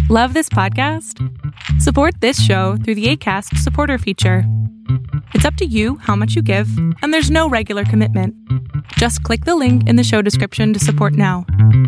Love this podcast? Support this show through the Acast supporter feature. It's up to you how much you give, and there's no regular commitment. Just click the link in the show description to support now.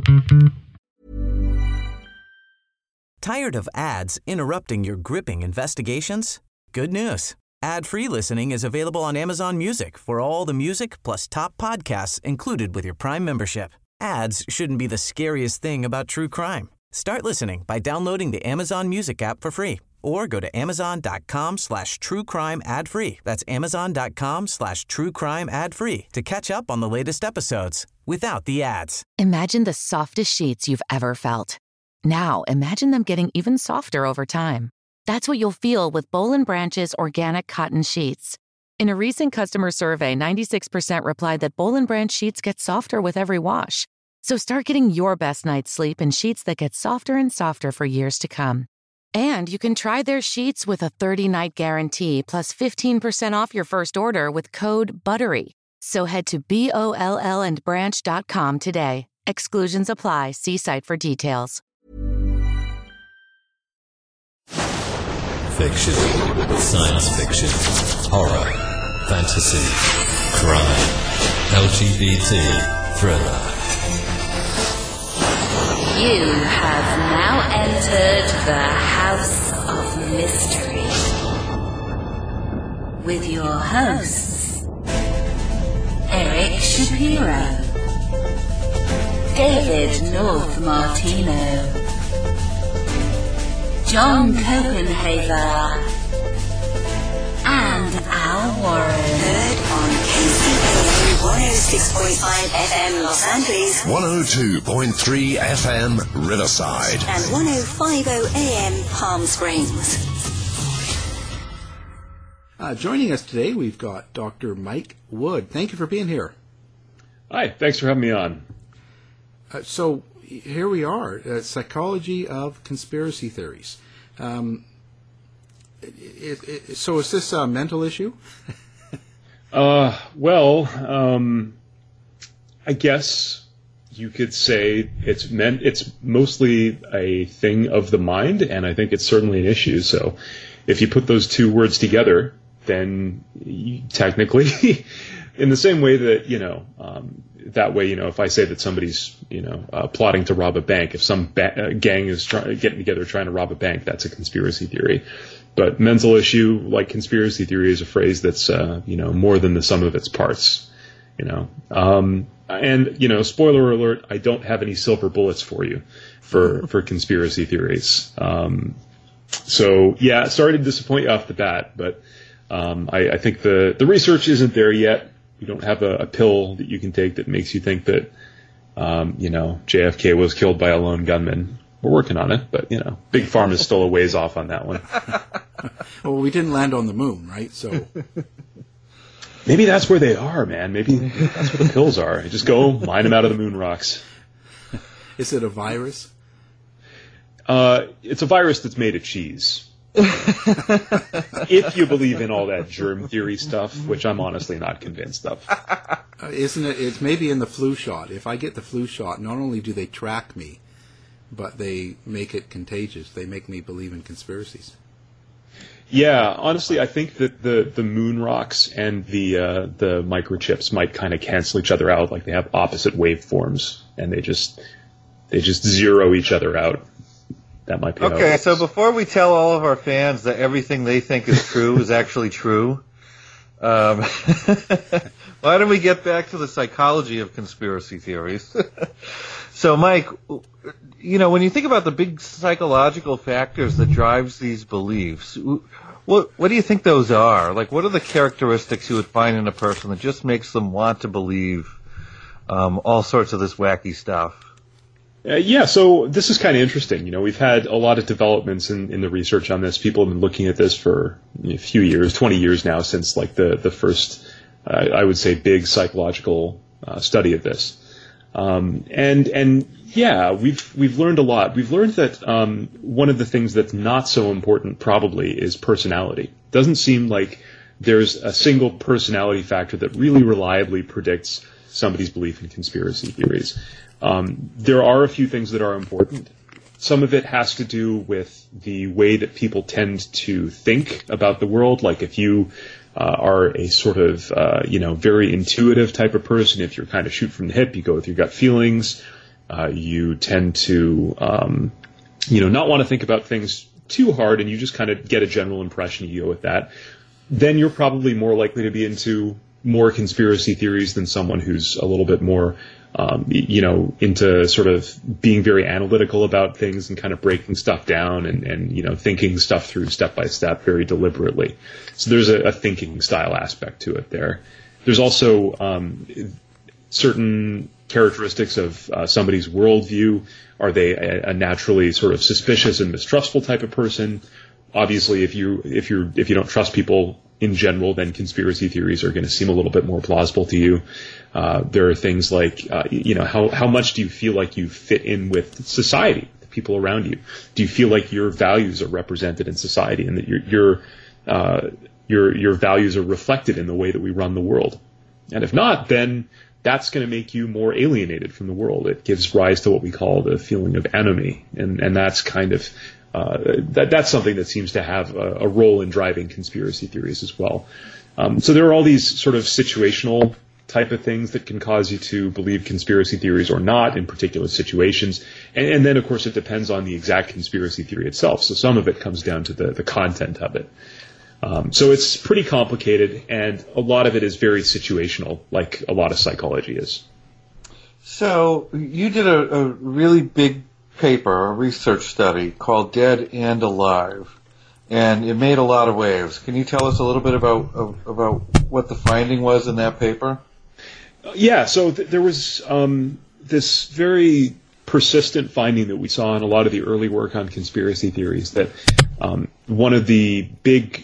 Tired of ads interrupting your gripping investigations? Good news. Ad-free listening is available on Amazon Music for all the music plus top podcasts included with your Prime membership. Ads shouldn't be the scariest thing about true crime. Start listening by downloading the Amazon Music app for free or go to amazon.com/truecrime ad-free. That's amazon.com/truecrime ad-free to catch up on the latest episodes without the ads. Imagine the softest sheets you've ever felt. Now imagine them getting even softer over time. That's what you'll feel with Boll & Branch's organic cotton sheets. In a recent customer survey, 96% replied that Boll & Branch sheets get softer with every wash. So start getting your best night's sleep in sheets that get softer and softer for years to come. And you can try their sheets with a 30-night guarantee plus 15% off your first order with code BUTTERY. So head to BOLLandbranch.com today. Exclusions apply. See site for details. Fiction, science fiction, horror, fantasy, crime, LGBT, thriller. You have now entered the House of Mystery with your hosts, Eric Shapiro, David North Martino, John Copenhaver, and Al Warren. Heard on KCAA 106.5 FM Los Angeles, 102.3 FM Riverside, and 105.0 AM Palm Springs. Joining us today, we've got Dr. Mike Wood. Thank you for being here. Hi, thanks for having me on. So here we are, Psychology of Conspiracy Theories. So is this a mental issue? I guess you could say it's mostly a thing of the mind, and I think it's certainly an issue. So if you put those two words together, then technically, in the same way that, that way, if I say that somebody's, plotting to rob a bank, if some gang is getting together trying to rob a bank, that's a conspiracy theory. But mental issue, like conspiracy theory, is a phrase that's, more than the sum of its parts, And, spoiler alert, I don't have any silver bullets for you for conspiracy theories. So, yeah, sorry to disappoint you off the bat, but I think the research isn't there yet. We don't have a pill that you can take that makes you think that, JFK was killed by a lone gunman. We're working on it, but, Big Pharma is still a ways off on that one. Well, we didn't land on the moon, right? So maybe that's where they are, man. Maybe that's where the pills are. Just go mine them out of the moon rocks. Is it a virus? It's a virus that's made of cheese. If you believe in all that germ theory stuff, which I'm honestly not convinced of. Isn't it? It's maybe in the flu shot. If I get the flu shot, not only do they track me, but they make it contagious. They make me believe in conspiracies. Yeah, honestly, I think that the moon rocks and the microchips might kind of cancel each other out. Like they have opposite waveforms, and they just zero each other out. That might be okay. So before we tell all of our fans that everything they think is true is actually true, why don't we get back to the psychology of conspiracy theories? So, Mike, when you think about the big psychological factors that drives these beliefs, what do you think those are? Like, what are the characteristics you would find in a person that just makes them want to believe all sorts of this wacky stuff? Yeah, so this is kind of interesting. We've had a lot of developments in the research on this. People have been looking at this for a few years, 20 years now, since like the first, I would say, big psychological study of this. And yeah, we've learned a lot. We've learned that one of the things that's not so important probably is personality. It doesn't seem like there's a single personality factor that really reliably predicts somebody's belief in conspiracy theories. There are a few things that are important. Some of it has to do with the way that people tend to think about the world. Like if you are a sort of, very intuitive type of person, if you're kind of shoot from the hip, you go with your gut feelings, you tend to, not want to think about things too hard, and you just kind of get a general impression, you go with that, then you're probably more likely to be into more conspiracy theories than someone who's a little bit more, into sort of being very analytical about things and kind of breaking stuff down and thinking stuff through step by step very deliberately. So there's a thinking style aspect to it there. There's also certain characteristics of somebody's worldview. Are they a naturally sort of suspicious and mistrustful type of person? Obviously, if you don't trust people in general, then conspiracy theories are going to seem a little bit more plausible to you. There are things like, how much do you feel like you fit in with society, the people around you? Do you feel like your values are represented in society and that your values are reflected in the way that we run the world? And if not, then that's going to make you more alienated from the world. It gives rise to what we call the feeling of anomie, and that's kind of that's something that seems to have a role in driving conspiracy theories as well. So there are all these sort of situational type of things that can cause you to believe conspiracy theories or not in particular situations. And then, of course, it depends on the exact conspiracy theory itself. So some of it comes down to the content of it. So it's pretty complicated, and a lot of it is very situational, like a lot of psychology is. So you did a really big paper, a research study called Dead and Alive, and it made a lot of waves. Can you tell us a little bit about what the finding was in that paper? Yeah, so there was this very persistent finding that we saw in a lot of the early work on conspiracy theories, that one of the big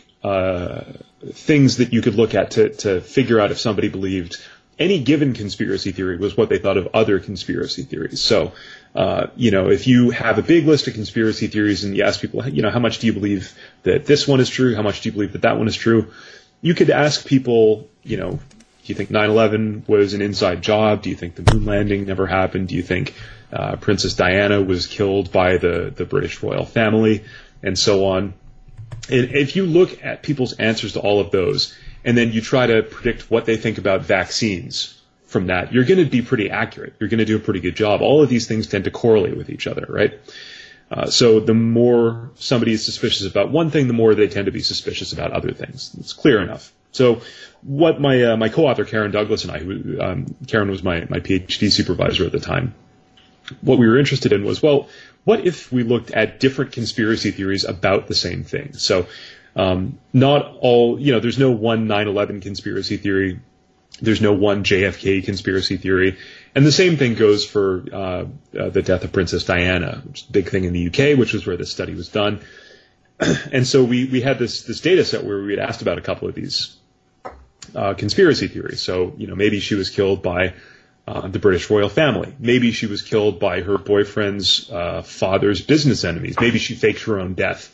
things that you could look at to figure out if somebody believed any given conspiracy theory was what they thought of other conspiracy theories. So, if you have a big list of conspiracy theories and you ask people, how much do you believe that this one is true? How much do you believe that that one is true? You could ask people, do you think 9/11 was an inside job? Do you think the moon landing never happened? Do you think Princess Diana was killed by the British royal family? And so on. And if you look at people's answers to all of those, and then you try to predict what they think about vaccines from that, you're going to be pretty accurate. You're going to do a pretty good job. All of these things tend to correlate with each other, right? So the more somebody is suspicious about one thing, the more they tend to be suspicious about other things. It's clear enough. So what my co-author Karen Douglas and I, Karen was my PhD supervisor at the time, what we were interested in was, well, what if we looked at different conspiracy theories about the same thing? So not all, there's no one 9/11 conspiracy theory. There's no one JFK conspiracy theory. And the same thing goes for the death of Princess Diana, which is a big thing in the UK, which was where this study was done. And so we had this data set where we had asked about a couple of these conspiracy theories. So, maybe she was killed by the British royal family. Maybe she was killed by her boyfriend's father's business enemies. Maybe she faked her own death.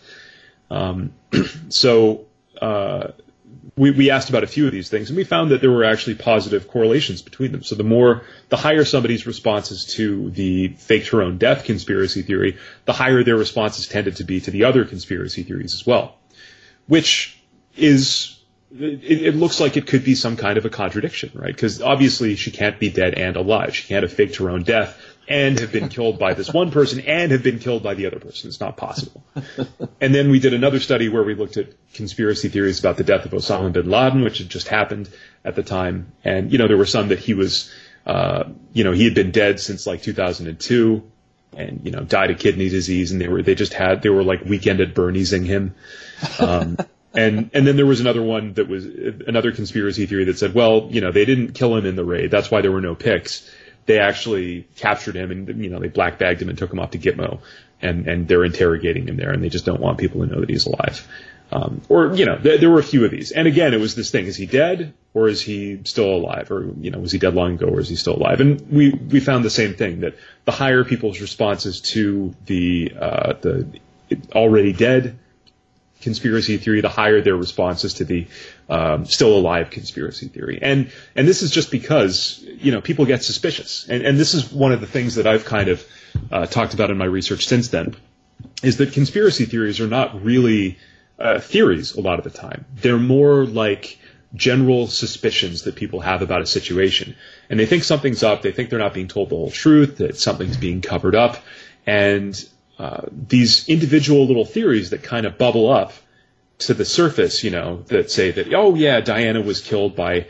So we asked about a few of these things, and we found that there were actually positive correlations between them. So the higher somebody's responses to the faked her own death conspiracy theory, the higher their responses tended to be to the other conspiracy theories as well, which is... It looks like it could be some kind of a contradiction, right? Because obviously she can't be dead and alive. She can't have faked her own death and have been killed by this one person and have been killed by the other person. It's not possible. And then we did another study where we looked at conspiracy theories about the death of Osama bin Laden, which had just happened at the time. And, there were some that he was, he had been dead since like 2002 and, died of kidney disease. And they were like weekend at Bernie's-ing him. And then there was another one that was another conspiracy theory that said, well, they didn't kill him in the raid. That's why there were no pics. They actually captured him and, they black bagged him and took him off to Gitmo. And they're interrogating him there, and they just don't want people to know that he's alive. There were a few of these. And again, it was this thing. Is he dead or is he still alive? Or, was he dead long ago or is he still alive? And we found the same thing, that the higher people's responses to the already dead conspiracy theory, the higher their responses to the still alive conspiracy theory. And this is just because, people get suspicious. And this is one of the things that I've kind of talked about in my research since then, is that conspiracy theories are not really theories a lot of the time. They're more like general suspicions that people have about a situation. And they think something's up, they think they're not being told the whole truth, that something's being covered up, and these individual little theories that kind of bubble up to the surface, that say that, oh yeah, Diana was killed by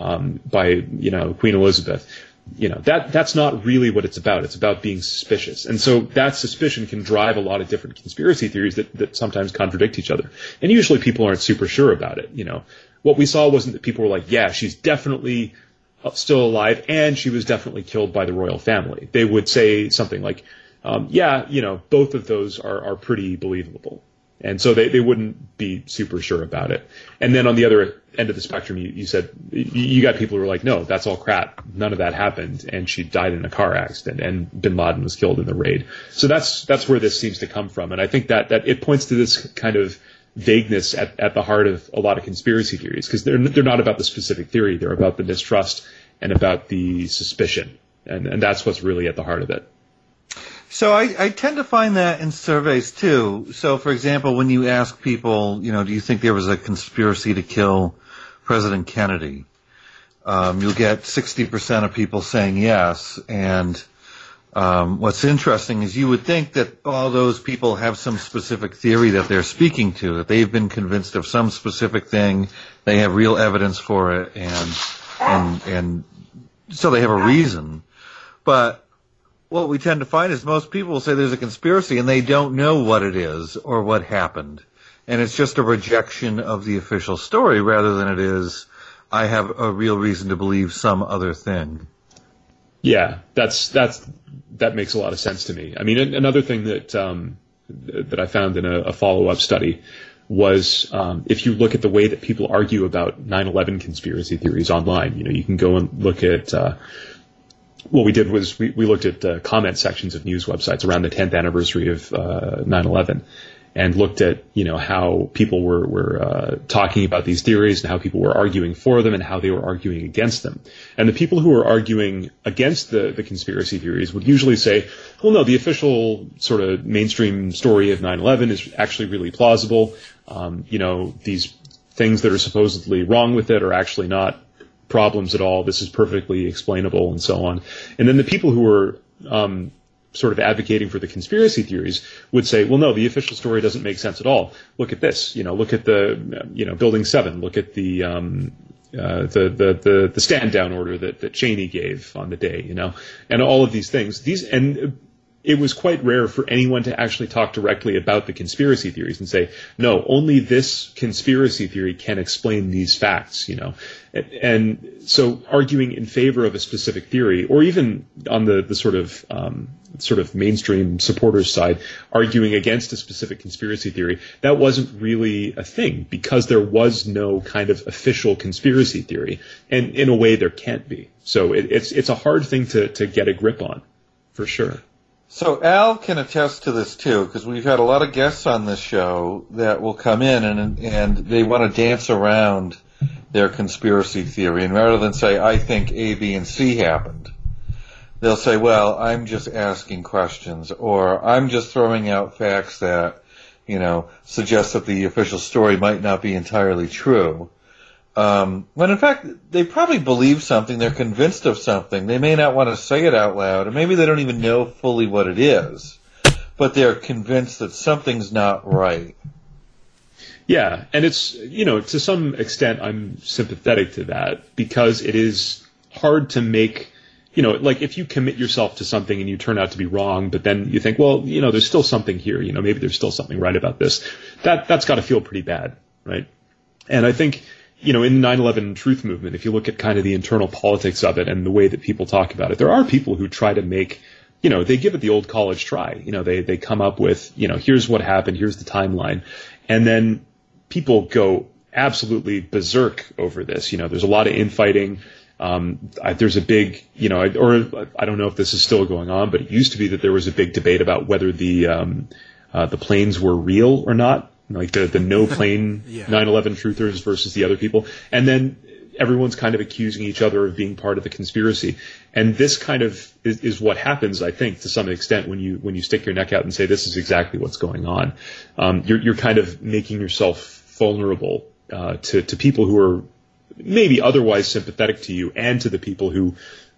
Queen Elizabeth. That's not really what it's about. It's about being suspicious. And so that suspicion can drive a lot of different conspiracy theories that sometimes contradict each other. And usually people aren't super sure about it. What we saw wasn't that people were like, yeah, she's definitely still alive and she was definitely killed by the royal family. They would say something like, both of those are pretty believable. And so they wouldn't be super sure about it. And then on the other end of the spectrum, you said you got people who were like, no, that's all crap. None of that happened. And she died in a car accident and bin Laden was killed in the raid. So that's where this seems to come from. And I think that it points to this kind of vagueness at the heart of a lot of conspiracy theories, because they're not about the specific theory. They're about the mistrust and about the suspicion. And that's what's really at the heart of it. So I tend to find that in surveys too. So, for example, when you ask people, do you think there was a conspiracy to kill President Kennedy? You'll get 60% of people saying yes. And what's interesting is you would think that all those people have some specific theory that they're speaking to, that they've been convinced of some specific thing, they have real evidence for it, and so they have a reason. But what we tend to find is most people will say there's a conspiracy and they don't know what it is or what happened. And it's just a rejection of the official story rather than it is, I have a real reason to believe some other thing. Yeah, that makes a lot of sense to me. I mean, another thing that I found in a follow-up study was if you look at the way that people argue about 9/11 conspiracy theories online, you can go and look at what we did was we looked at comment sections of news websites around the 10th anniversary of 9/11 and looked at, how people were talking about these theories and how people were arguing for them and how they were arguing against them. And the people who were arguing against the conspiracy theories would usually say, well, no, the official sort of mainstream story of 9/11 is actually really plausible. These things that are supposedly wrong with it are actually not problems at all. This is perfectly explainable and so on. And then the people who were sort of advocating for the conspiracy theories would say, well, no, the official story doesn't make sense at all. Look at this, look at the, Building 7, look at the stand down order that Cheney gave on the day, and all of these things. It was quite rare for anyone to actually talk directly about the conspiracy theories and say, no, only this conspiracy theory can explain these facts, And so arguing in favor of a specific theory, or even on the sort of mainstream supporters side, arguing against a specific conspiracy theory, that wasn't really a thing because there was no kind of official conspiracy theory. And in a way there can't be. So it's a hard thing to get a grip on, for sure. So Al can attest to this too, because we've had a lot of guests on this show that will come in and they want to dance around their conspiracy theory, and rather than say, I think A, B, and C happened, they'll say, well, I'm just asking questions, or I'm just throwing out facts that, suggest that the official story might not be entirely true. When in fact, they probably believe something, they're convinced of something, they may not want to say it out loud, or maybe they don't even know fully what it is, but they're convinced that something's not right. Yeah, and it's, to some extent I'm sympathetic to that, because it is hard to make, like if you commit yourself to something and you turn out to be wrong, but then you think, well, there's still something here, maybe there's still something right about this, that's got to feel pretty bad, right? And I think, in the 9/11 truth movement, if you look at kind of the internal politics of it and the way that people talk about it, there are people who try to make, they give it the old college try. They come up with, here's what happened, here's the timeline. And then people go absolutely berserk over this. There's a lot of infighting. There's a big, or I don't know if this is still going on, but it used to be that there was a big debate about whether the planes were real or not. Like the no plane 9/11 truthers versus the other people. And then, everyone's kind of accusing each other of being part of the conspiracy. And this kind of is what happens, I think, to some extent when you stick your neck out and say this is exactly what's going on. You're kind of making yourself vulnerable to people who are maybe otherwise sympathetic to you, and to the people who,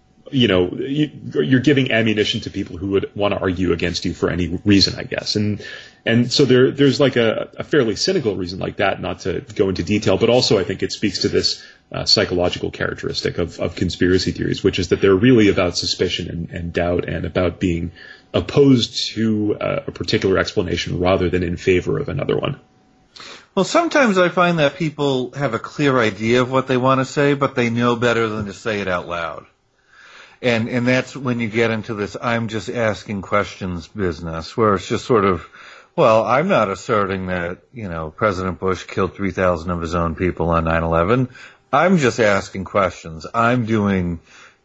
you're giving ammunition to people who would want to argue against you for any reason, I guess. And so there's like a fairly cynical reason like that, not to go into detail, but also I think it speaks to this psychological characteristic of conspiracy theories, which is that they're really about suspicion and doubt, and about being opposed to a particular explanation rather than in favor of another one. Well, sometimes I find that people have a clear idea of what they want to say, but they know better than to say it out loud. And that's when you get into this I'm just asking questions business, where it's just sort of, well, I'm not asserting that, President Bush killed 3,000 of his own people on 9/11. I'm just asking questions. I'm doing,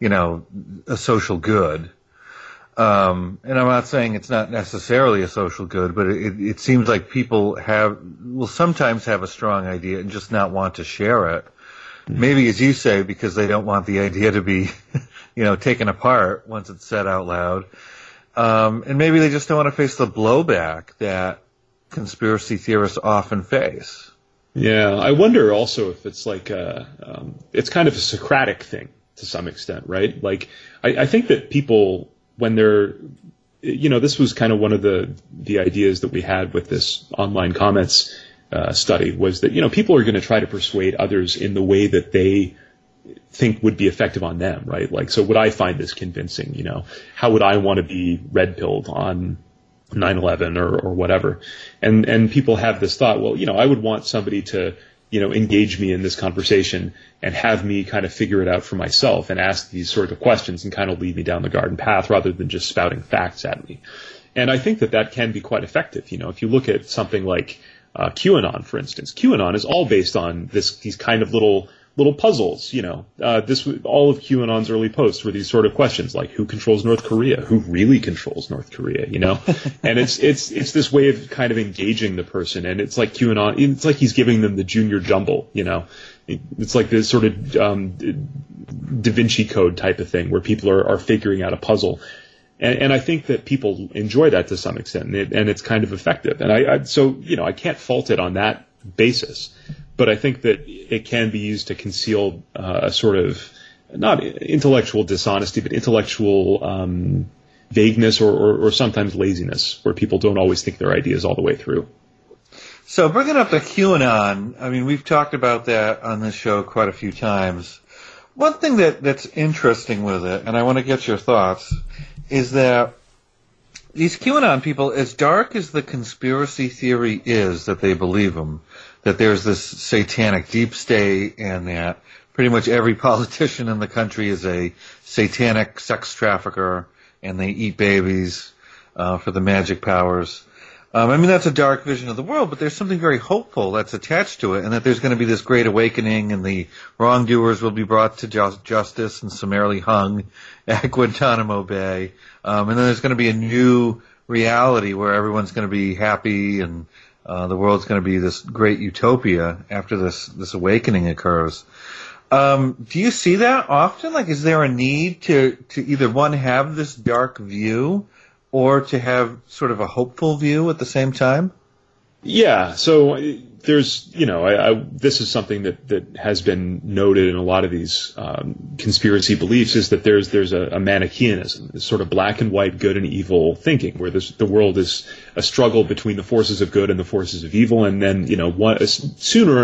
a social good. And I'm not saying it's not necessarily a social good, but it seems like people will sometimes have a strong idea and just not want to share it. Maybe, as you say, because they don't want the idea to be, taken apart once it's said out loud. And maybe they just don't want to face the blowback that conspiracy theorists often face. Yeah, I wonder also if it's like it's kind of a Socratic thing to some extent, right? Like, I think that people, when they're, this was kind of one of the ideas that we had with this online comments study, was that, people are going to try to persuade others in the way that they think would be effective on them, right? Like, so would I find this convincing? How would I want to be red-pilled on 9/11 or whatever? And people have this thought, well, I would want somebody to, engage me in this conversation and have me kind of figure it out for myself and ask these sort of questions and kind of lead me down the garden path rather than just spouting facts at me. And I think that can be quite effective. If you look at something like QAnon, for instance, QAnon is all based on these kind of little puzzles, all of QAnon's early posts were these sort of questions like, who controls North Korea? Who really controls North Korea? And it's this way of kind of engaging the person. And it's like QAnon, it's like he's giving them the junior jumble, it's like this sort of, Da Vinci Code type of thing where people are figuring out a puzzle. And I think that people enjoy that to some extent, and it's kind of effective. And I can't fault it on that basis. But I think that it can be used to conceal a sort of, not intellectual dishonesty, but intellectual vagueness or sometimes laziness, where people don't always think their ideas all the way through. So bringing up the QAnon, I mean, we've talked about that on this show quite a few times. One thing that's interesting with it, and I want to get your thoughts, is that these QAnon people, as dark as the conspiracy theory is that they believe them, that there's this satanic deep state and that pretty much every politician in the country is a satanic sex trafficker and they eat babies for the magic powers. That's a dark vision of the world, but there's something very hopeful that's attached to it, and that there's going to be this great awakening and the wrongdoers will be brought to justice and summarily hung at Guantanamo Bay. And then there's going to be a new reality where everyone's going to be happy and the world's going to be this great utopia after this awakening occurs. Do you see that often? Like, is there a need to either, one, have this dark view or to have sort of a hopeful view at the same time? Yeah, so there's, this is something that has been noted in a lot of these conspiracy beliefs, is that there's a Manichaeanism, this sort of black and white good and evil thinking, where the world is a struggle between the forces of good and the forces of evil, and then, sooner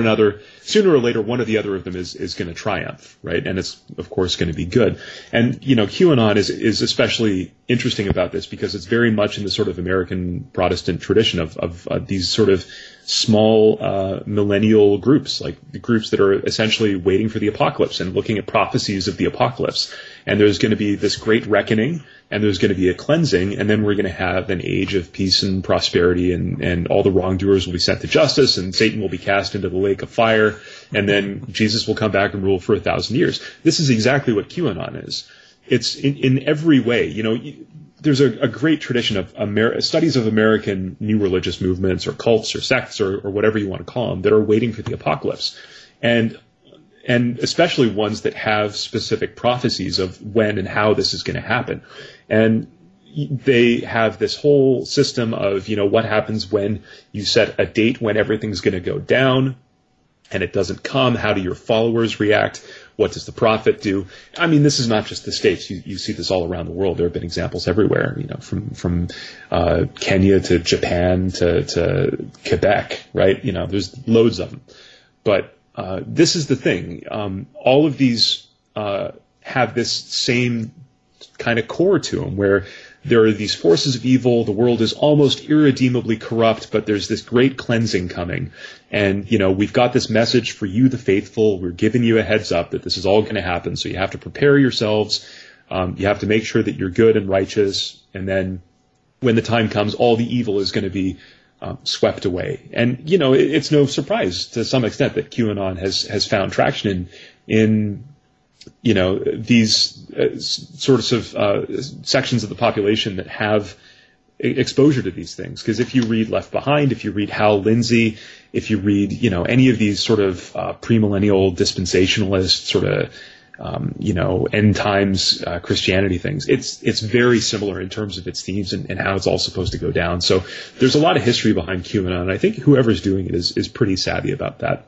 or later, one or the other of them is going to triumph, right? And it's, of course, going to be good. And, QAnon is especially interesting about this because it's very much in the sort of American Protestant tradition of these sort of small millennial groups, like the groups that are essentially waiting for the apocalypse and looking at prophecies of the apocalypse. And there's going to be this great reckoning, and there's going to be a cleansing, and then we're going to have an age of peace and prosperity, and all the wrongdoers will be sent to justice, and Satan will be cast into the lake of fire, and then Jesus will come back and rule for 1,000 years. This is exactly what QAnon is. It's in every way, there's a great tradition of studies of American new religious movements or cults or sects or whatever you want to call them that are waiting for the apocalypse. And and especially ones that have specific prophecies of when and how this is going to happen. And they have this whole system of, what happens when you set a date when everything's going to go down and it doesn't come. How do your followers react? What does the prophet do? I mean, this is not just the States. You see this all around the world. There have been examples everywhere, from Kenya to Japan to Quebec, right? There's loads of them. But this is the thing. All of these have this same kind of core to them, where there are these forces of evil. The world is almost irredeemably corrupt, but there's this great cleansing coming. And, we've got this message for you, the faithful. We're giving you a heads up that this is all going to happen. So you have to prepare yourselves. You have to make sure that you're good and righteous. And then when the time comes, all the evil is going to be swept away. And, it's no surprise to some extent that QAnon has found traction in these sorts of sections of the population that have exposure to these things. Because if you read Left Behind, if you read Hal Lindsey, if you read, any of these sort of premillennial dispensationalist sort of, end times Christianity things, it's very similar in terms of its themes and how it's all supposed to go down. So there's a lot of history behind QAnon, and I think whoever's doing it is pretty savvy about that.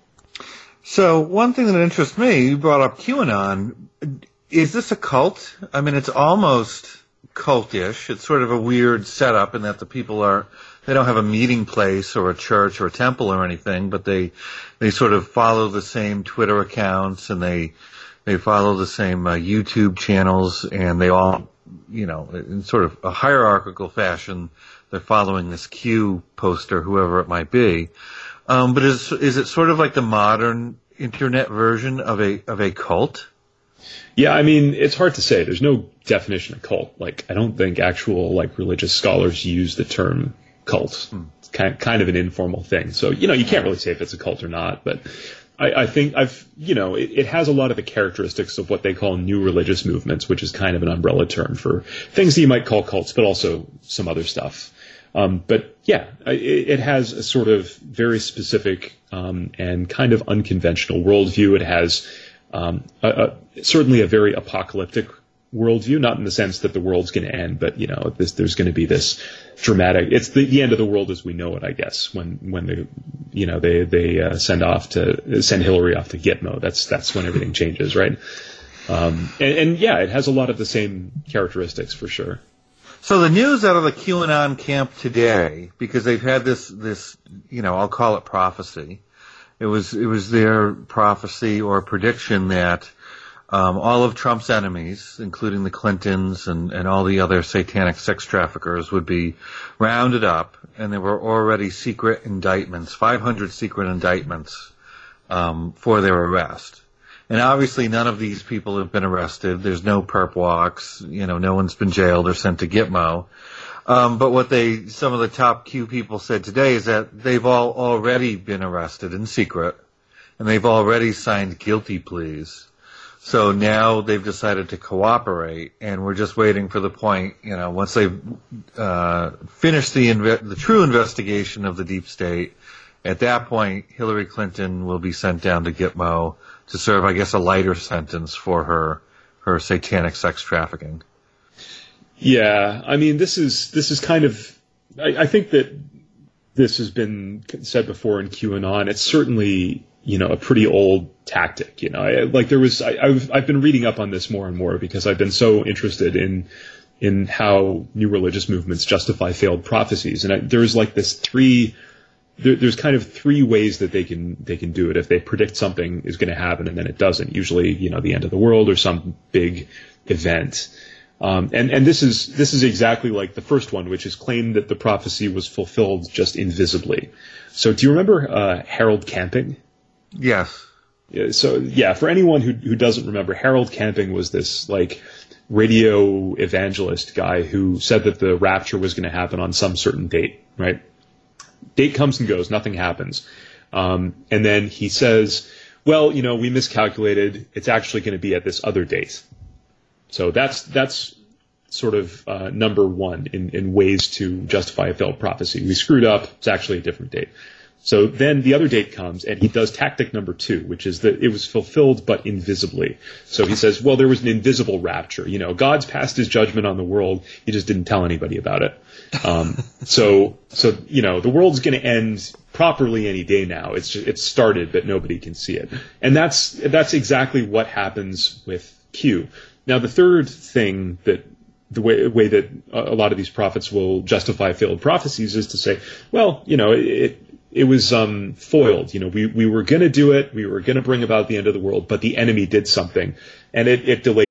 So one thing that interests me, you brought up QAnon. Is this a cult? I mean, it's almost cultish. It's sort of a weird setup in that the people they don't have a meeting place or a church or a temple or anything, but they sort of follow the same Twitter accounts and they follow the same YouTube channels, and they all, in sort of a hierarchical fashion, they're following this Q poster, whoever it might be. But is it sort of like the modern internet version of a cult? Yeah, I mean, it's hard to say. There's no definition of cult. Like, I don't think actual religious scholars use the term cult. It's kind of an informal thing. So, you can't really say if it's a cult or not. But I think it has a lot of the characteristics of what they call new religious movements, which is kind of an umbrella term for things that you might call cults, but also some other stuff. But yeah, it has a sort of very specific and kind of unconventional worldview. It has certainly a very apocalyptic worldview, not in the sense that the world's going to end, but there's going to be this dramatic. It's the end of the world as we know it, I guess. When they send Hillary off to Gitmo. That's when everything changes, right? And yeah, it has a lot of the same characteristics for sure. So the news out of the QAnon camp today, because they've had this, I'll call it prophecy. It was their prophecy or prediction that all of Trump's enemies, including the Clintons and all the other satanic sex traffickers, would be rounded up, and there were already secret indictments, 500 secret indictments for their arrest. And obviously none of these people have been arrested. There's no perp walks. No one's been jailed or sent to Gitmo. But what some of the top Q people said today is that they've all already been arrested in secret, and they've already signed guilty pleas. So now they've decided to cooperate, and we're just waiting for the point, once they've finished the true investigation of the deep state. At that point, Hillary Clinton will be sent down to Gitmo to serve, I guess, a lighter sentence for her satanic sex trafficking. Yeah, I mean, this is kind of, I think that this has been said before in QAnon. It's certainly, a pretty old tactic. I've been reading up on this more and more because I've been so interested in how new religious movements justify failed prophecies. And there's kind of three ways that they can do it if they predict something is going to happen and then it doesn't. Usually, the end of the world or some big event. And this is exactly like the first one, which is claimed that the prophecy was fulfilled just invisibly. So do you remember Harold Camping? Yes. So yeah, for anyone who doesn't remember, Harold Camping was this radio evangelist guy who said that the rapture was going to happen on some certain date, right? Date comes and goes, nothing happens. And then he says, well, we miscalculated. It's actually going to be at this other date. So that's sort of number one in ways to justify a failed prophecy. We screwed up. It's actually a different date. So then the other date comes, and he does tactic number 2, which is that it was fulfilled but invisibly. So he says, well, there was an invisible rapture. God's passed his judgment on the world. He just didn't tell anybody about it. So the world's going to end properly any day now. It's started, but nobody can see it. And that's exactly what happens with Q. Now, the third thing that the way that a lot of these prophets will justify failed prophecies is to say, well, it was foiled. We were going to do it. We were going to bring about the end of the world, but the enemy did something, and it delayed.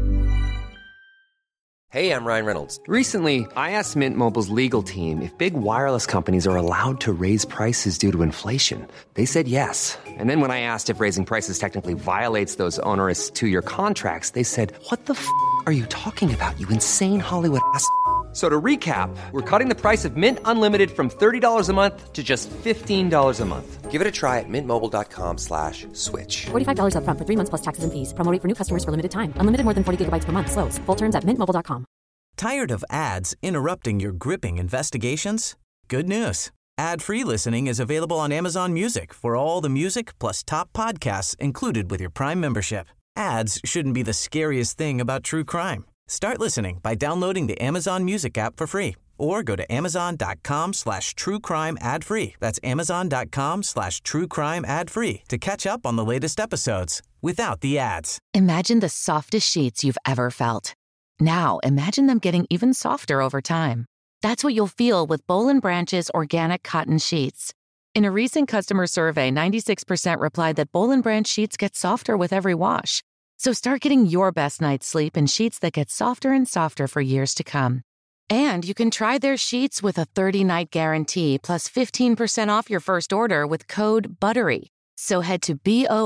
Hey, I'm Ryan Reynolds. Recently, I asked Mint Mobile's legal team if big wireless companies are allowed to raise prices due to inflation. They said yes. And then when I asked if raising prices technically violates those onerous 2-year contracts, they said, "What the f*** are you talking about, you insane Hollywood ass?" So to recap, we're cutting the price of Mint Unlimited from $30 a month to just $15 a month. Give it a try at mintmobile.com/switch. $45 up front for 3 months plus taxes and fees. Promo rate for new customers for limited time. Unlimited more than 40 gigabytes per month. Slows full terms at mintmobile.com. Tired of ads interrupting your gripping investigations? Good news. Ad-free listening is available on Amazon Music for all the music plus top podcasts included with your Prime membership. Ads shouldn't be the scariest thing about true crime. Start listening by downloading the Amazon Music app for free or go to amazon.com/truecrime ad-free. That's amazon.com/truecrime ad-free to catch up on the latest episodes without the ads. Imagine the softest sheets you've ever felt. Now imagine them getting even softer over time. That's what you'll feel with Boll & Branch's organic cotton sheets. In a recent customer survey, 96% replied that Boll & Branch sheets get softer with every wash. So start getting your best night's sleep in sheets that get softer and softer for years to come. And you can try their sheets with a 30-night guarantee plus 15% off your first order with code BUTTERY. So head to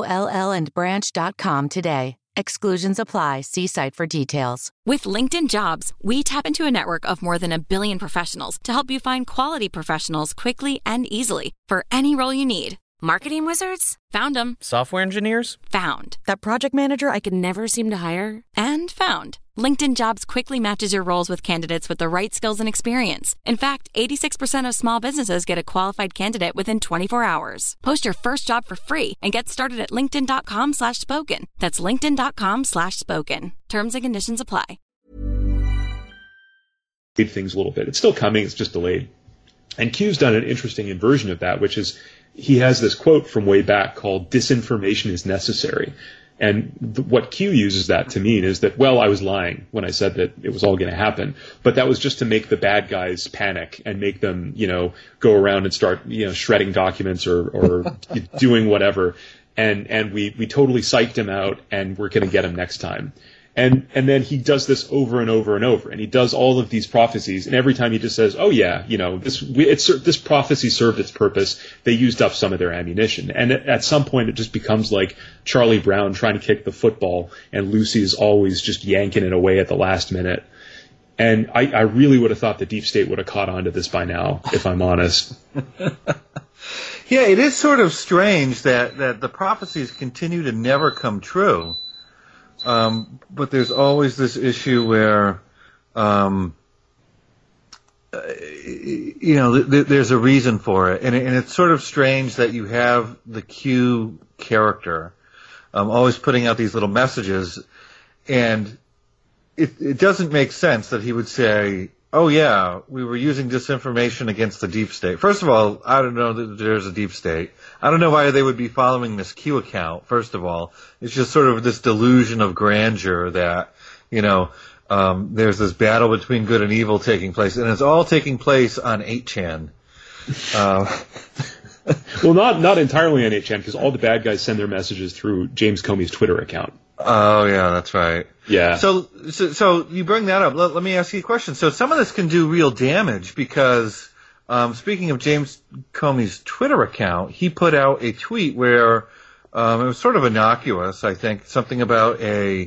BOLLandbranch.com today. Exclusions apply. See site for details. With LinkedIn Jobs, we tap into a network of more than 1 billion professionals to help you find quality professionals quickly and easily for any role you need. Marketing wizards? Found them. Software engineers? Found. That project manager I could never seem to hire? And found. LinkedIn Jobs quickly matches your roles with candidates with the right skills and experience. In fact, 86% of small businesses get a qualified candidate within 24 hours. Post your first job for free and get started at linkedin.com/spoken. That's linkedin.com/spoken. Terms and conditions apply. Things a little bit. It's still coming. It's just delayed. And Q's done an interesting inversion of that, which is he has this quote from way back called "Disinformation is necessary." And what Q uses that to mean is that, well, I was lying when I said that it was all going to happen. But that was just to make the bad guys panic and make them, go around and start, shredding documents or doing whatever. And we totally psyched him out, and we're going to get him next time. And then he does this over and over and over, and he does all of these prophecies, and every time he just says, "Oh yeah, this prophecy served its purpose. They used up some of their ammunition." And at some point, it just becomes like Charlie Brown trying to kick the football, and Lucy's always just yanking it away at the last minute. And I really would have thought the deep state would have caught on to this by now, if I'm honest. Yeah, it is sort of strange that the prophecies continue to never come true. But there's always this issue where, there's a reason for it. And it's sort of strange that you have the Q character, always putting out these little messages. And it doesn't make sense that he would say, "Oh yeah, we were using disinformation against the deep state." First of all, I don't know that there's a deep state. I don't know why they would be following this Q account, first of all. It's just sort of this delusion of grandeur that, there's this battle between good and evil taking place, and it's all taking place on 8chan. Well, not entirely on 8chan, because all the bad guys send their messages through James Comey's Twitter account. Oh, yeah, that's right. Yeah. So you bring that up. Let me ask you a question. So some of this can do real damage because, speaking of James Comey's Twitter account, he put out a tweet where it was sort of innocuous, I think, something about it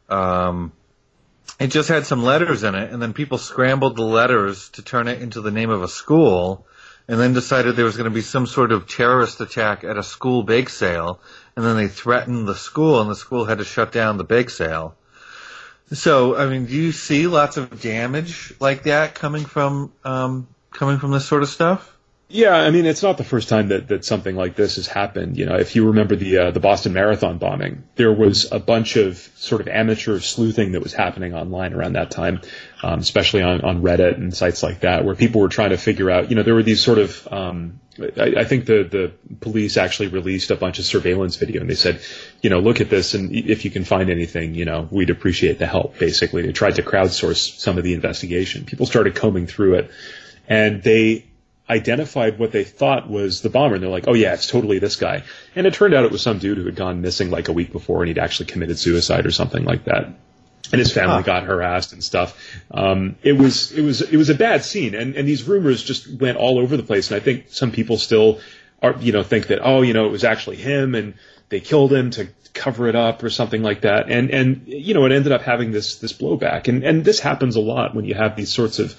just had some letters in it, and then people scrambled the letters to turn it into the name of a school, and then decided there was going to be some sort of terrorist attack at a school bake sale, and then they threatened the school, and the school had to shut down the bake sale. So, I mean, do you see lots of damage like that coming from this sort of stuff? Yeah, I mean, it's not the first time that something like this has happened. You know, if you remember the Boston Marathon bombing, there was a bunch of sort of amateur sleuthing that was happening online around that time, especially on Reddit and sites like that, where people were trying to figure out, you know, there were these sort of, I think the police actually released a bunch of surveillance video, and they said, you know, look at this, and if you can find anything, you know, we'd appreciate the help, basically. They tried to crowdsource some of the investigation. People started combing through it, and they identified what they thought was the bomber, and they're like, oh yeah, it's totally this guy. And it turned out it was some dude who had gone missing like a week before, and he'd actually committed suicide or something like that. And his family got harassed and stuff. It was a bad scene, and these rumors just went all over the place. And I think some people still are, you know, think that, oh, you know, it was actually him, and they killed him to cover it up or something like that. And you know, it ended up having this blowback. And this happens a lot when you have these sorts of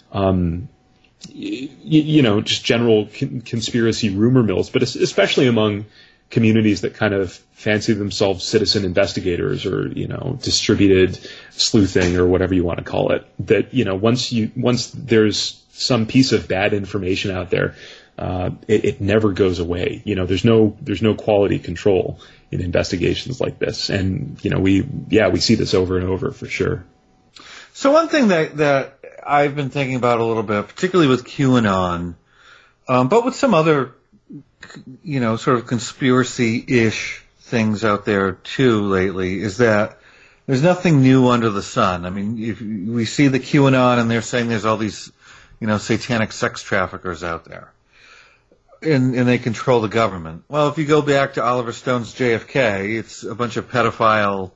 you know, just general conspiracy rumor mills, but especially among communities that kind of fancy themselves citizen investigators or, you know, distributed sleuthing or whatever you want to call it, that, you know, once there's some piece of bad information out there, it never goes away. You know, there's no quality control in investigations like this. And, you know, we see this over and over for sure. So one thing that I've been thinking about a little bit, particularly with QAnon, but with some other, you know, sort of conspiracy-ish things out there too lately, is that there's nothing new under the sun. I mean, if we see the QAnon and they're saying there's all these, you know, satanic sex traffickers out there, and they control the government. Well, if you go back to Oliver Stone's JFK, it's a bunch of pedophiles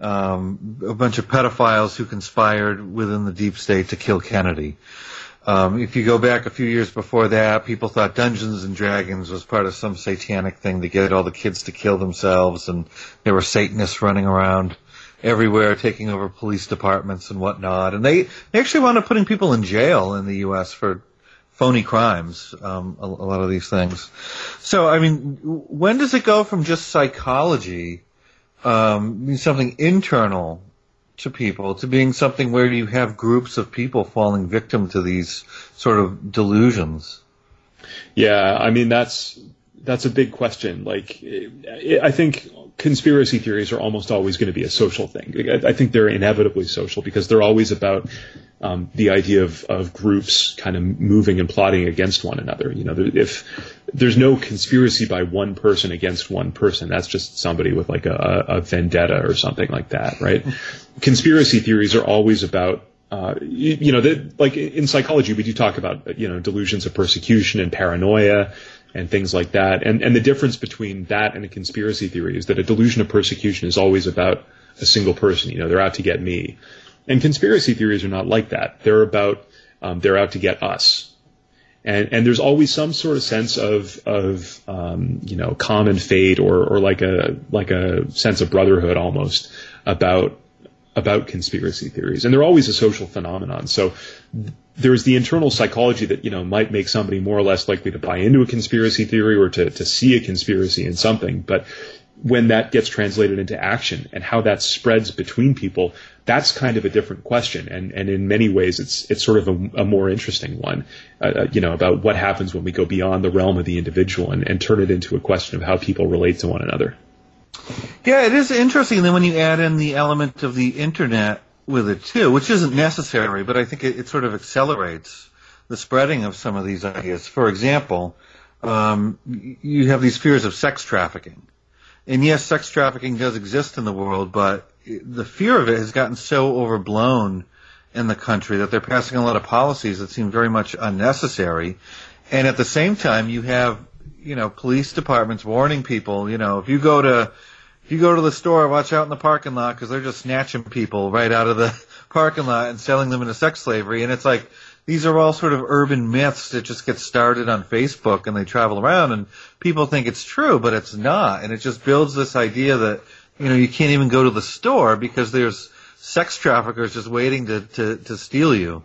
who conspired within the deep state to kill Kennedy. If you go back a few years before that, people thought Dungeons and Dragons was part of some satanic thing to get all the kids to kill themselves, and there were Satanists running around everywhere taking over police departments and whatnot. And they actually wound up putting people in jail in the U.S. for phony crimes, a lot of these things. So, I mean, when does it go from just psychology, something internal to people, to being something where you have groups of people falling victim to these sort of delusions? Yeah, I mean, that's a big question. Like, I think conspiracy theories are almost always going to be a social thing. I think they're inevitably social because they're always about the idea of groups kind of moving and plotting against one another. You know, if there's no conspiracy by one person against one person, that's just somebody with like a vendetta or something like that, right? Conspiracy theories are always about, you know, like in psychology, we do talk about, you know, delusions of persecution and paranoia and things like that. And the difference between that and a conspiracy theory is that a delusion of persecution is always about a single person. You know, they're out to get me. And conspiracy theories are not like that. They're about, they're out to get us. And there's always some sort of sense of you know, common fate or like a sense of brotherhood almost about conspiracy theories. And they're always a social phenomenon. So there's the internal psychology that, you know, might make somebody more or less likely to buy into a conspiracy theory or to see a conspiracy in something. But when that gets translated into action and how that spreads between people, that's kind of a different question. And in many ways, it's sort of a more interesting one, you know, about what happens when we go beyond the realm of the individual and turn it into a question of how people relate to one another. Yeah, it is interesting. And then when you add in the element of the internet with it too, which isn't necessary, but I think it sort of accelerates the spreading of some of these ideas. For example, you have these fears of sex trafficking. And yes, sex trafficking does exist in the world, but the fear of it has gotten so overblown in the country that they're passing a lot of policies that seem very much unnecessary. And at the same time, you have, you know, police departments warning people, you know, if you go to the store, watch out in the parking lot because they're just snatching people right out of the parking lot and selling them into sex slavery. And it's like, these are all sort of urban myths that just get started on Facebook and they travel around and people think it's true, but it's not. And it just builds this idea that, you know, you can't even go to the store because there's sex traffickers just waiting to steal you.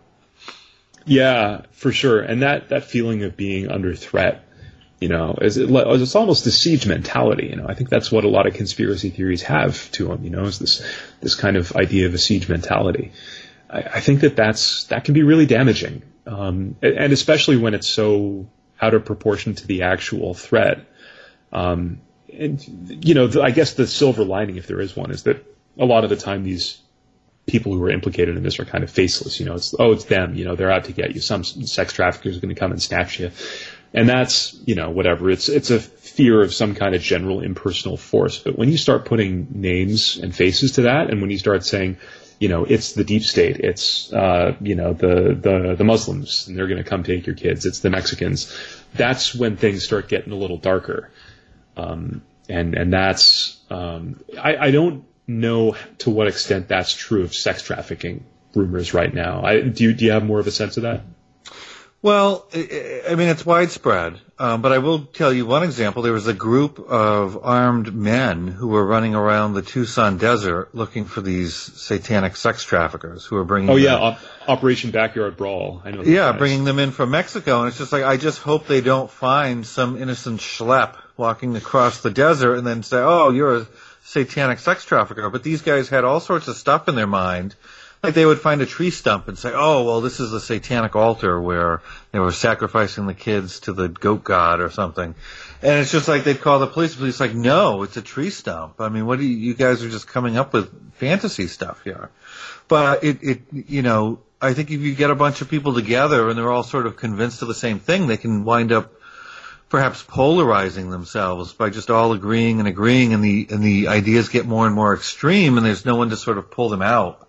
Yeah, for sure. And that feeling of being under threat, you know, it's almost a siege mentality. You know, I think that's what a lot of conspiracy theories have to them, you know, is this kind of idea of a siege mentality. I think that can be really damaging. And especially when it's so out of proportion to the actual threat. And, you know, I guess the silver lining, if there is one, is that a lot of the time these people who are implicated in this are kind of faceless. You know, it's them. You know, they're out to get you. Some sex traffickers are going to come and snatch you. And that's, you know, whatever. It's a fear of some kind of general impersonal force. But when you start putting names and faces to that, and when you start saying, you know, it's the deep state, it's, you know, the Muslims, and they're going to come take your kids, it's the Mexicans, that's when things start getting a little darker. And that's, I don't know to what extent that's true of sex trafficking rumors right now. Do you have more of a sense of that? Well, I mean, it's widespread, but I will tell you one example. There was a group of armed men who were running around the Tucson desert looking for these satanic sex traffickers who were bringing. Oh yeah, Operation Backyard Brawl. I know. Yeah, bringing them in from Mexico, and it's just like, I just hope they don't find some innocent schlep walking across the desert and then say, "Oh, you're a satanic sex trafficker." But these guys had all sorts of stuff in their mind. Like they would find a tree stump and say, "Oh, well, this is a satanic altar where they were sacrificing the kids to the goat god or something." And it's just like they'd call the police. The police like, "No, it's a tree stump. I mean, what do you guys are just coming up with fantasy stuff here." But you know, I think if you get a bunch of people together and they're all sort of convinced of the same thing, they can wind up perhaps polarizing themselves by just all agreeing, and the ideas get more and more extreme, and there's no one to sort of pull them out.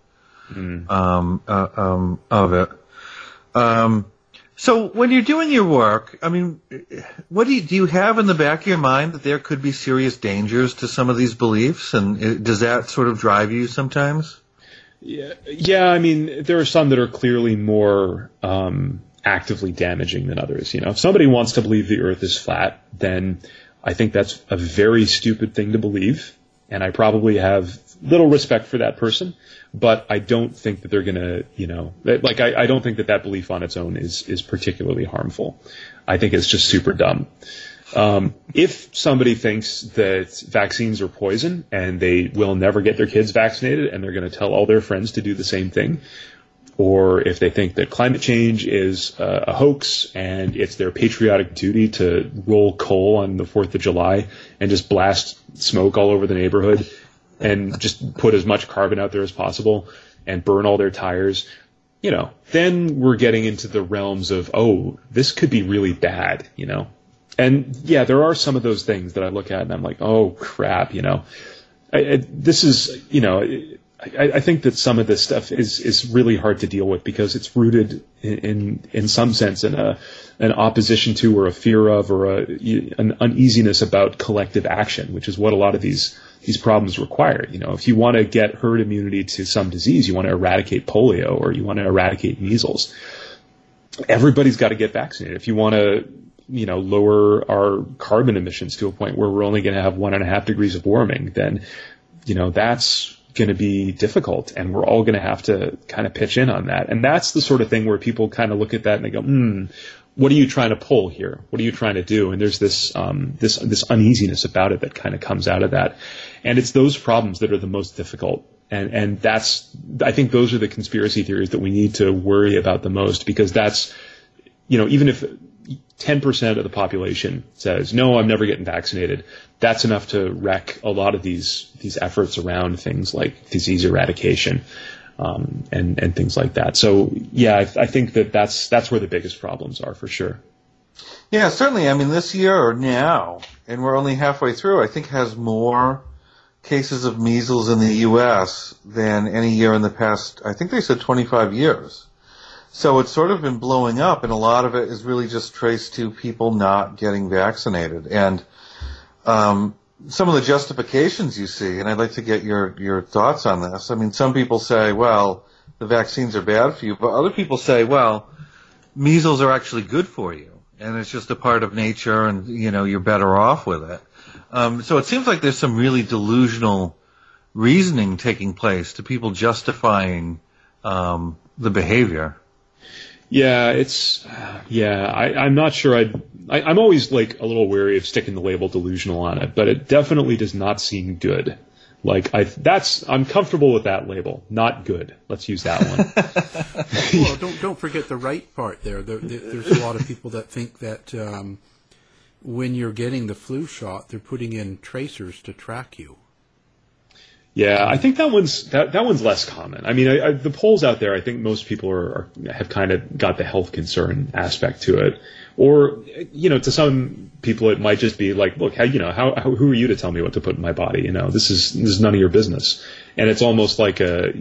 Of it. So when you're doing your work, I mean, what do you have in the back of your mind that there could be serious dangers to some of these beliefs, and does that sort of drive you sometimes? Yeah. I mean, there are some that are clearly more actively damaging than others. You know, if somebody wants to believe the Earth is flat, then I think that's a very stupid thing to believe, and I probably have little respect for that person. But I don't think that they're going to, you know, like I don't think that belief on its own is particularly harmful. I think it's just super dumb. If somebody thinks that vaccines are poison and they will never get their kids vaccinated and they're going to tell all their friends to do the same thing, or if they think that climate change is a hoax and it's their patriotic duty to roll coal on the 4th of July and just blast smoke all over the neighborhood, and just put as much carbon out there as possible and burn all their tires, you know, then we're getting into the realms of, oh, this could be really bad, you know. And yeah, there are some of those things that I look at and I'm like, oh crap, you know. This is, you know, I think that some of this stuff is really hard to deal with because it's rooted in some sense in an opposition to, or a fear of, or an uneasiness about collective action, which is what a lot of these problems require. You know, if you want to get herd immunity to some disease, you want to eradicate polio or you want to eradicate measles, everybody's got to get vaccinated. If you want to, you know, lower our carbon emissions to a point where we're only going to have 1.5 degrees of warming, then, you know, that's going to be difficult, and we're all going to have to kind of pitch in on that. And that's the sort of thing where people kind of look at that and they go, what are you trying to pull here? What are you trying to do? And there's this uneasiness about it that kind of comes out of that. And it's those problems that are the most difficult. And I think those are the conspiracy theories that we need to worry about the most, because that's, you know, even if 10% of the population says, no, I'm never getting vaccinated, that's enough to wreck a lot of these efforts around things like disease eradication, and things like that. So yeah, I think that's where the biggest problems are for sure. Yeah, certainly. I mean, this year or now, and we're only halfway through, I think has more cases of measles in the U.S. than any year in the past, I think they said 25 years. So it's sort of been blowing up, and a lot of it is really just traced to people not getting vaccinated. And some of the justifications you see, and I'd like to get your thoughts on this. I mean, some people say, well, the vaccines are bad for you, but other people say, well, measles are actually good for you, and it's just a part of nature, and, you know, you're better off with it. So it seems like there's some really delusional reasoning taking place to people justifying the behavior. Yeah, I'm not sure I'm always like a little wary of sticking the label delusional on it, but it definitely does not seem good. Like I'm comfortable with that label. Not good. Let's use that one. Well, don't forget the right part there. There's a lot of people that think that when you're getting the flu shot, they're putting in tracers to track you. Yeah, I think that one's less common. I mean, the polls out there, I think most people have kind of got the health concern aspect to it. Or, to some people it might just be like, look, who are you to tell me what to put in my body? This is none of your business. And it's almost like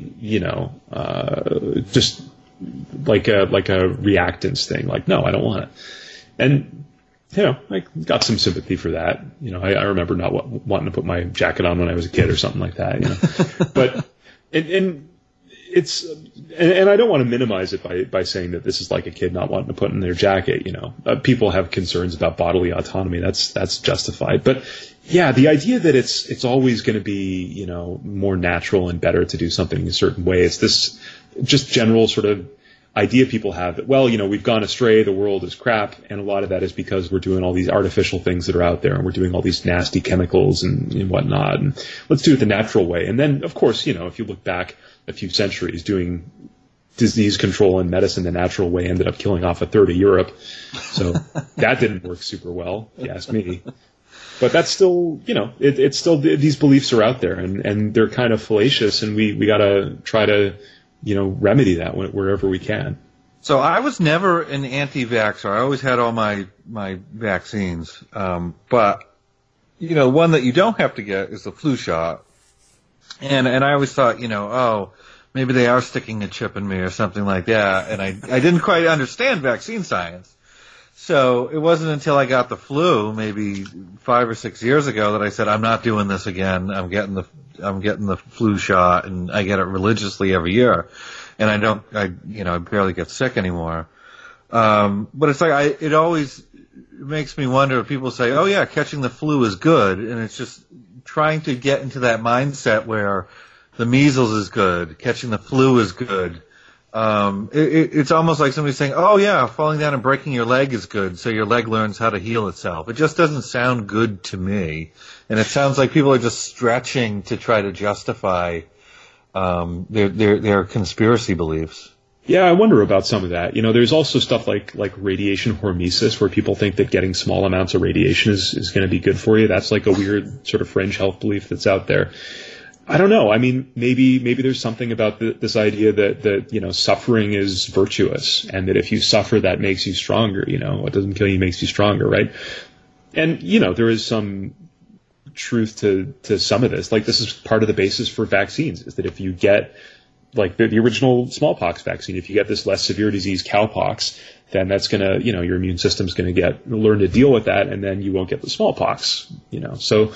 just like a reactance thing. Like, no, I don't want it. And, I got some sympathy for that. I remember not wanting to put my jacket on when I was a kid or something like that. But and I don't want to minimize it by saying that this is like a kid not wanting to put in their jacket. People have concerns about bodily autonomy. That's justified. But yeah, the idea that it's always going to be more natural and better to do something a certain way. It's this just general sort of idea people have that, well, we've gone astray, the world is crap, and a lot of that is because we're doing all these artificial things that are out there, and we're doing all these nasty chemicals and whatnot, and let's do it the natural way. And then, of course, if you look back a few centuries, doing disease control and medicine the natural way ended up killing off a third of Europe, so that didn't work super well, if you ask me. But that's still, it's still, these beliefs are out there, and they're kind of fallacious, and we gotta try to remedy that wherever we can. So I was never an anti-vaxxer. I always had all my vaccines. But, one that you don't have to get is the flu shot. And I always thought, maybe they are sticking a chip in me or something like that. And I didn't quite understand vaccine science. So it wasn't until I got the flu maybe 5 or 6 years ago that I said, I'm not doing this again. I'm getting the flu shot, and I get it religiously every year. And I barely get sick anymore. But it's like, it always makes me wonder if people say, oh yeah, catching the flu is good. And it's just trying to get into that mindset where the measles is good, catching the flu is good. It's almost like somebody saying, oh yeah, falling down and breaking your leg is good, so your leg learns how to heal itself. It just doesn't sound good to me. And it sounds like people are just stretching to try to justify their conspiracy beliefs. Yeah, I wonder about some of that. There's also stuff like radiation hormesis, where people think that getting small amounts of radiation is going to be good for you. That's like a weird sort of fringe health belief that's out there. I don't know. I mean, maybe there's something about this idea that suffering is virtuous, and that if you suffer, that makes you stronger. What doesn't kill you makes you stronger, right? And there is some truth to some of this. Like, this is part of the basis for vaccines, is that if you get like the original smallpox vaccine, if you get this less severe disease, cowpox, then that's gonna, your immune system's gonna learn to deal with that, and then you won't get the smallpox. So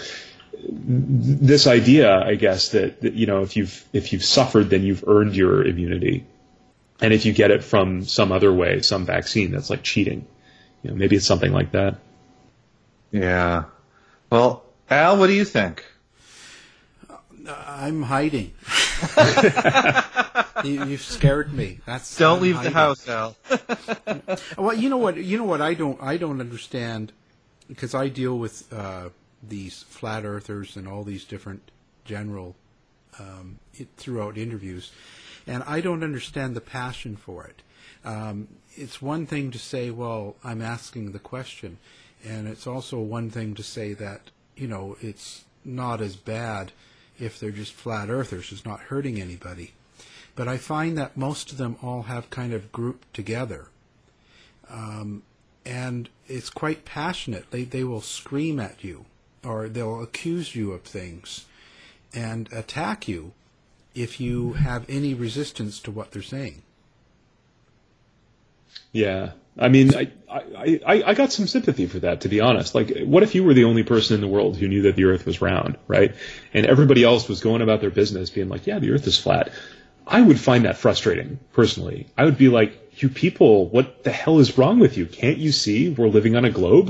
this idea, I guess, that if you've suffered, then you've earned your immunity, and if you get it from some other way, some vaccine, that's like cheating. Maybe it's something like that. Yeah. Well, Al, what do you think? I'm hiding. You've scared me. Don't leave the house, Al. Well, you know what? I don't understand, because I deal with these flat earthers and all these different general throughout interviews, and I don't understand the passion for it. It's one thing to say, well, I'm asking the question, and it's also one thing to say that it's not as bad if they're just flat earthers. It's not hurting anybody. But I find that most of them all have kind of grouped together. And it's quite passionate. They will scream at you, or they'll accuse you of things and attack you if you have any resistance to what they're saying. Yeah. I mean, I got some sympathy for that, to be honest. Like, what if you were the only person in the world who knew that the Earth was round, right? And everybody else was going about their business being like, yeah, the Earth is flat. I would find that frustrating, personally. I would be like, you people, what the hell is wrong with you? Can't you see we're living on a globe?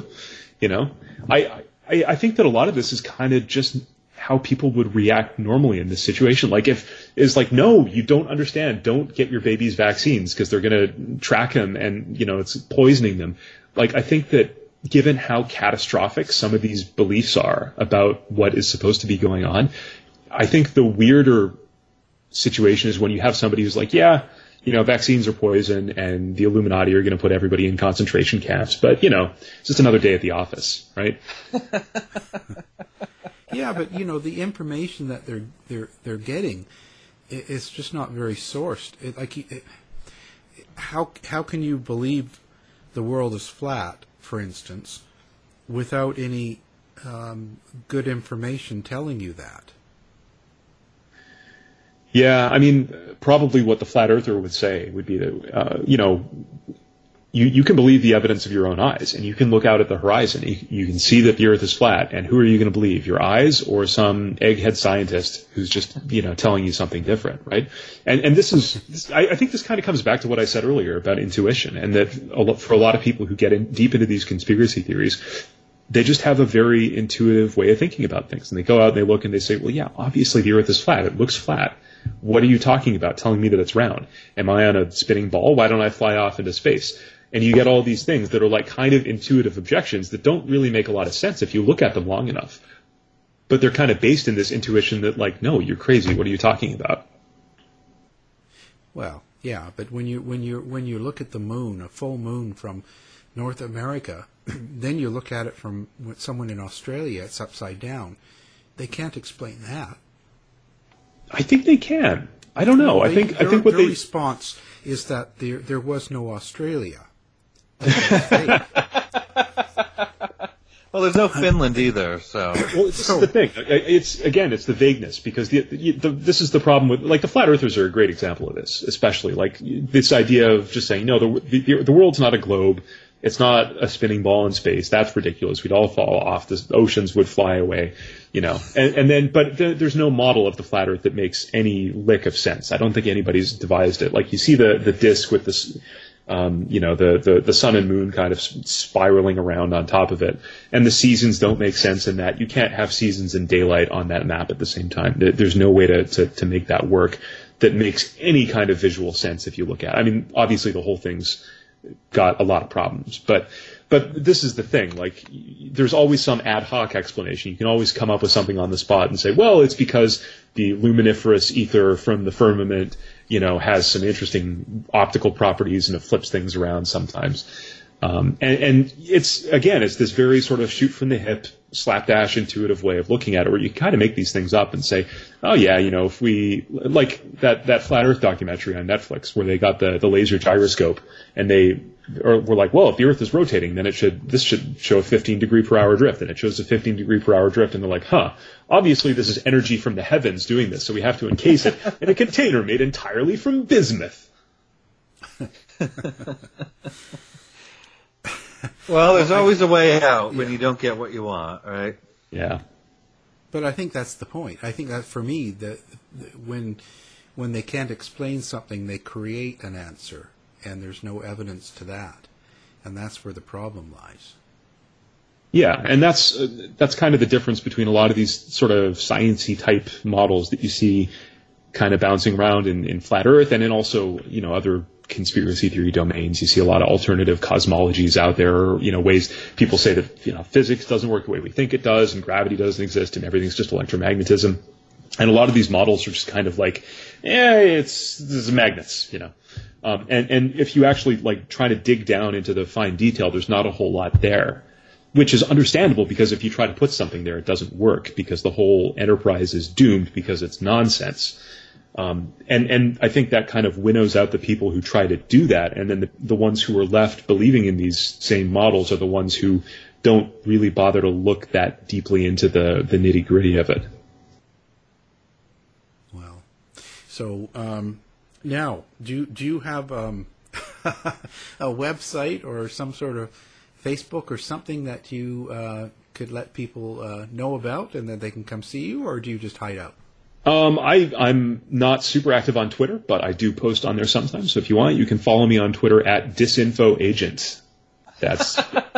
I think that a lot of this is kind of just how people would react normally in this situation. Like, if it's like, no, you don't understand, don't get your baby's vaccines because they're going to track them and, it's poisoning them. Like, I think that given how catastrophic some of these beliefs are about what is supposed to be going on, I think the weirder situation is when you have somebody who's like, yeah, vaccines are poison and the Illuminati are going to put everybody in concentration camps, but, it's just another day at the office, right? Yeah, but, the information that they're getting, it's just not very sourced. How can you believe the world is flat, for instance, without any good information telling you that? Yeah, I mean, probably what the flat earther would say would be that, you can believe the evidence of your own eyes, and you can look out at the horizon. You can see that the earth is flat, and who are you going to believe, your eyes or some egghead scientist who's just, telling you something different, right? And I think this kind of comes back to what I said earlier about intuition, and that for a lot of people who get deep into these conspiracy theories, they just have a very intuitive way of thinking about things. And they go out and they look and they say, well, yeah, obviously the earth is flat. It looks flat. What are you talking about telling me that it's round? Am I on a spinning ball? Why don't I fly off into space? And you get all these things that are like kind of intuitive objections that don't really make a lot of sense if you look at them long enough. But they're kind of based in this intuition that like, no, you're crazy. What are you talking about? Well, yeah, but when you look at the moon, a full moon from North America, then you look at it from someone in Australia, it's upside down. They can't explain that. I think they can. I don't know. I think their response is that there was no Australia. Well, there's no Finland either, so. Well, this is the thing. It's the vagueness, because this is the problem with, like, the flat earthers are a great example of this, especially like this idea of just saying, no, the world's not a globe. It's not a spinning ball in space. That's ridiculous. We'd all fall off. The oceans would fly away, but there's no model of the flat Earth that makes any lick of sense. I don't think anybody's devised it. Like, you see the disk with this, the sun and moon kind of spiraling around on top of it, and the seasons don't make sense in that. You can't have seasons and daylight on that map at the same time. There's no way to make that work that makes any kind of visual sense if you look at it. I mean, obviously the whole thing's got a lot of problems, but this is the thing. Like, there's always some ad hoc explanation. You can always come up with something on the spot and say, well, it's because the luminiferous ether from the firmament, has some interesting optical properties and it flips things around sometimes. And it's this very sort of shoot from the hip, slapdash intuitive way of looking at it, where you kind of make these things up and say, oh yeah, if we, like that Flat Earth documentary on Netflix where they got the laser gyroscope and were like, well, if the Earth is rotating, then this should show a 15 degree per hour drift, and it shows a 15 degree per hour drift, and they're like, obviously this is energy from the heavens doing this, so we have to encase it in a container made entirely from bismuth. Well, there's always a way out when you don't get what you want, right? Yeah. But I think that's the point. I think that for me, when they can't explain something, they create an answer, and there's no evidence to that, and that's where the problem lies. Yeah, and that's kind of the difference between a lot of these sort of sciencey type models that you see kind of bouncing around in Flat Earth, and in also other conspiracy theory domains. You see a lot of alternative cosmologies out there, ways people say that physics doesn't work the way we think it does, and gravity doesn't exist, and everything's just electromagnetism. And a lot of these models are just kind of like, this is magnets, and if you actually like try to dig down into the fine detail, there's not a whole lot there, which is understandable, because if you try to put something there, it doesn't work, because the whole enterprise is doomed because it's nonsense. And I think that kind of winnows out the people who try to do that, and then the ones who are left believing in these same models are the ones who don't really bother to look that deeply into the nitty-gritty of it. Well, so now, do you have a website or some sort of Facebook or something that you could let people know about, and that they can come see you, or do you just hide out? I'm not super active on Twitter, but I do post on there sometimes. So if you want, you can follow me on Twitter at disinfoagent. That's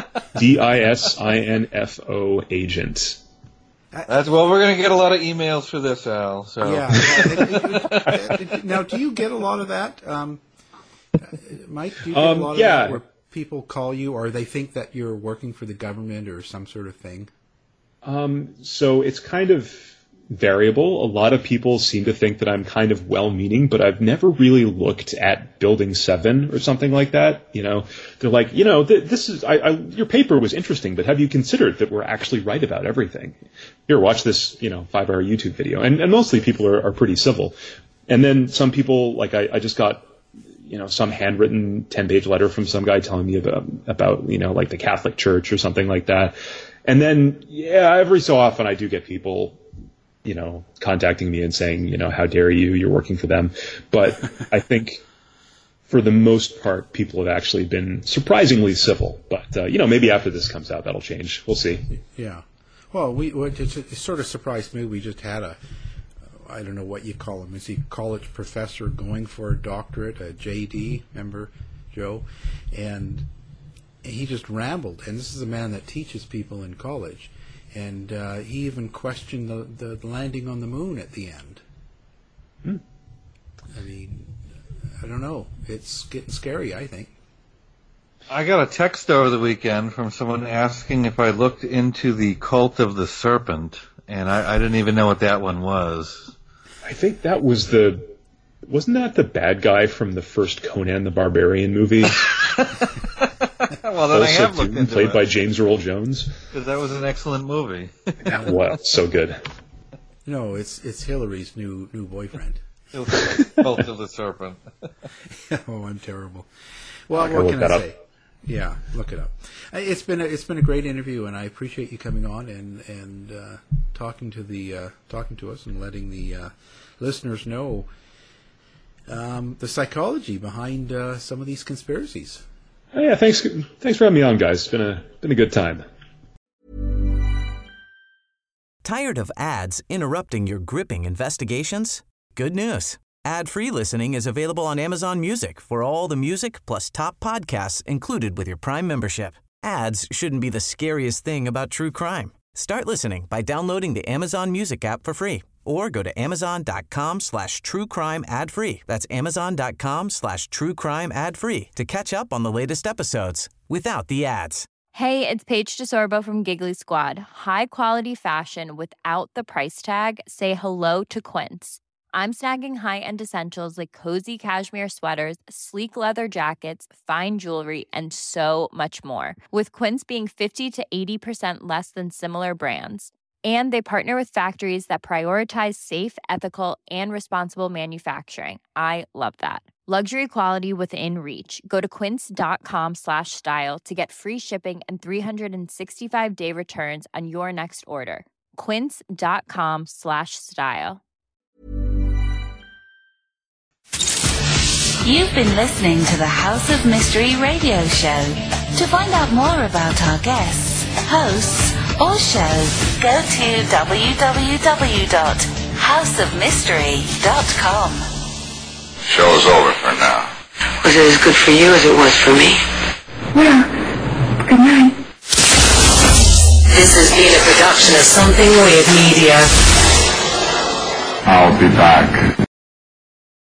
DISINFO agent. We're going to get a lot of emails for this, Al. So. Yeah. Now, do you get a lot of that, Mike? Do you get a lot of that where people call you, or they think that you're working for the government or some sort of thing? So it's kind of variable. A lot of people seem to think that I'm kind of well-meaning, but I've never really looked at Building 7 or something like that. They're like, this is, your paper was interesting, but have you considered that we're actually right about everything? Here, watch this, 5-hour YouTube video. And mostly people are pretty civil. And then some people, like I just got, some handwritten 10-page letter from some guy telling me about, like the Catholic Church or something like that. And then, every so often I do get people, contacting me and saying, how dare you, you're working for them. But I think for the most part, people have actually been surprisingly civil. But, maybe after this comes out, that'll change. We'll see. Yeah. Well, it sort of surprised me. We just had I don't know what you call him. Is he a college professor going for a doctorate, a JD? Remember, Joe? And he just rambled. And this is a man that teaches people in college. And he even questioned the landing on the moon at the end. I mean, I don't know. It's getting scary, I think. I got a text over the weekend from someone asking if I looked into the Cult of the Serpent, and I didn't even know what that one was. I think that was wasn't that the bad guy from the first Conan the Barbarian movie? Well, then I have looked into it. Played by James Earl Jones. Because that was an excellent movie. Wow, so good. No, it's Hillary's new boyfriend. Cult of the Serpent. Oh, I'm terrible. Well, what can I say? Yeah, look it up. It's been a great interview, and I appreciate you coming on and talking to us and letting the listeners know the psychology behind some of these conspiracies. Oh, yeah, thanks for having me on, guys. It's been a good time. Tired of ads interrupting your gripping investigations? Good news. Ad-free listening is available on Amazon Music for all the music plus top podcasts included with your Prime membership. Ads shouldn't be the scariest thing about true crime. Start listening by downloading the Amazon Music app for free or go to amazon.com/truecrime ad-free. That's amazon.com/truecrime ad-free to catch up on the latest episodes without the ads. Hey, it's Paige DeSorbo from Giggly Squad. High quality fashion without the price tag. Say hello to Quince. I'm snagging high-end essentials like cozy cashmere sweaters, sleek leather jackets, fine jewelry, and so much more. With Quince being 50 to 80% less than similar brands. And they partner with factories that prioritize safe, ethical, and responsible manufacturing. I love that. Luxury quality within reach. Go to quince.com/style to get free shipping and 365-day returns on your next order. Quince.com/style. You've been listening to the House of Mystery radio show. To find out more about our guests, hosts, or shows, go to www.houseofmystery.com. Show's over for now. Was it as good for you as it was for me? Well, good night. This has been a production of Something Weird Media. I'll be back.